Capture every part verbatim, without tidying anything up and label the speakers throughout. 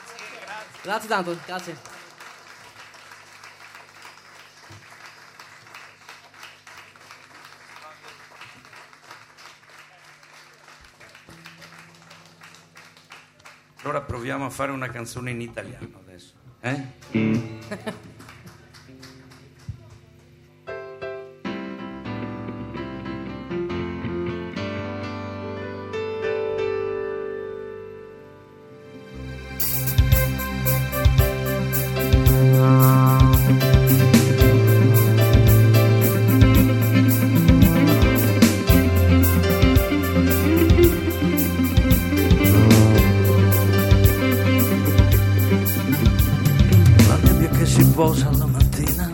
Speaker 1: Grazie tanto, grazie.
Speaker 2: Allora proviamo a fare una canzone in italiano adesso, eh?
Speaker 3: Alla mattina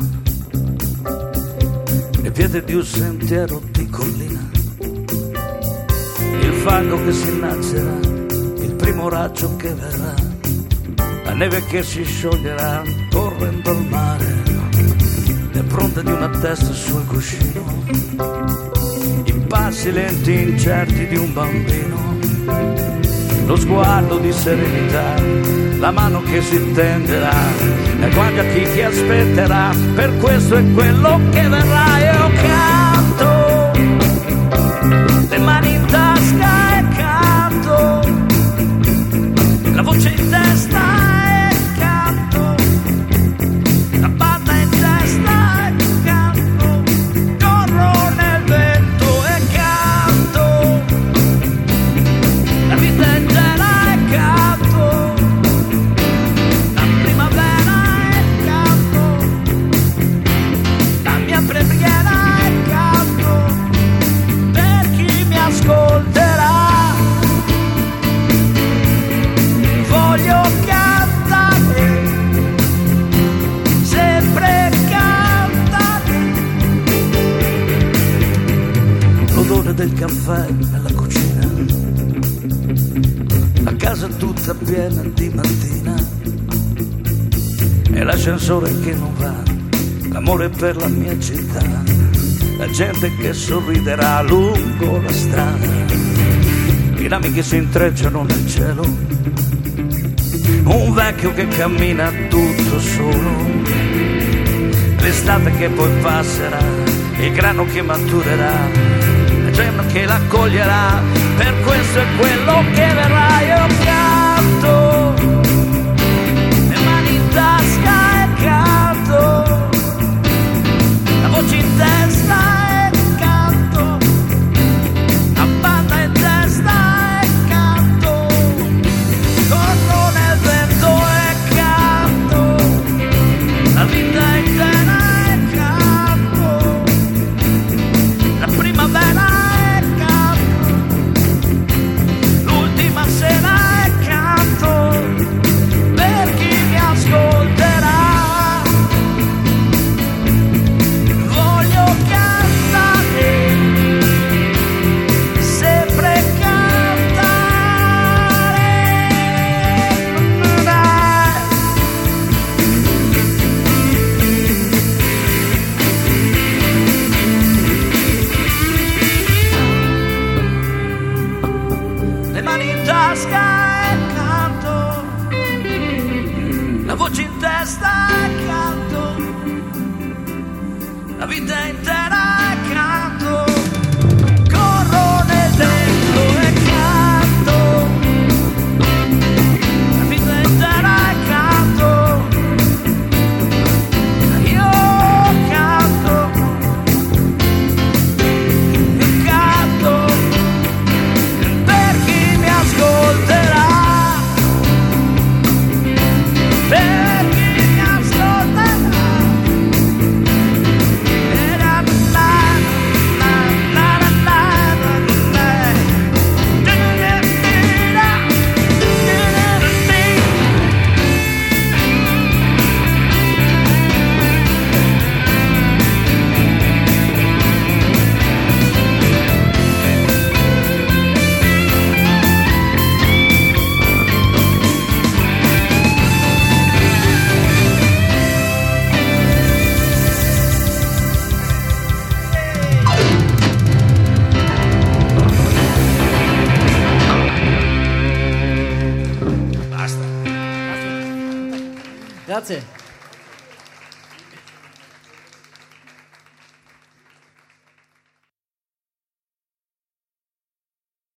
Speaker 3: le pietre di un sentiero di collina, il fango che si innalzerà, il primo raggio che verrà, la neve che si scioglierà correndo al mare, le impronte di una testa sul cuscino, i passi lenti incerti di un bambino, lo sguardo di serenità, la mano che si tenderà, e guarda chi ti aspetterà, per questo è quello che verrà. Io canto, le mani in tasca e canto, la voce in testa e canto, la banda in testa e canto, corro nel vento e canto, la vita è intera e canto, la primavera preghiera e canto per chi mi ascolterà. Voglio cantare, sempre cantare. L'odore del caffè nella cucina, la casa tutta piena di mattina, e l'ascensore che non va, l'amore per la mia città, la gente che sorriderà lungo la strada, i rami che si intrecciano nel cielo, un vecchio che cammina tutto solo, l'estate che poi passerà, il grano che maturerà, la gente che l'accoglierà, per questo è quello che verrà. Io canto, le mani in tasca e canto, voce in testa e canto, la banda in testa e canto, corro nel vento e canto, la vita è intera e canto, la primavera e canto, l'ultima sera
Speaker 1: Grazie.